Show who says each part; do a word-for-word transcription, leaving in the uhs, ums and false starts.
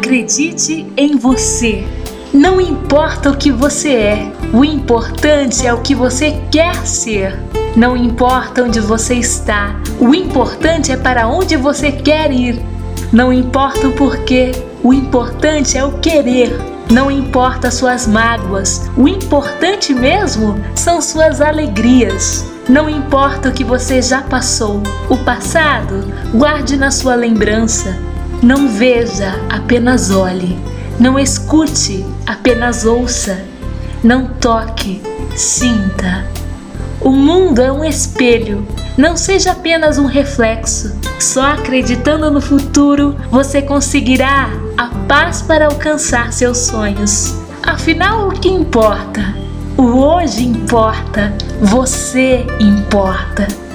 Speaker 1: Acredite em você. Não importa o que você é, o importante é o que você quer ser. Não importa onde você está, o importante é para onde você quer ir. Não importa o porquê, o importante é o querer. Não importa suas mágoas, o importante mesmo são suas alegrias. Não importa o que você já passou, o passado guarde na sua lembrança. Não veja, apenas olhe. Não escute, apenas ouça. Não toque, sinta. O mundo é um espelho. Não seja apenas um reflexo. Só acreditando no futuro, você conseguirá a paz para alcançar seus sonhos. Afinal, o que importa? O hoje importa. Você importa.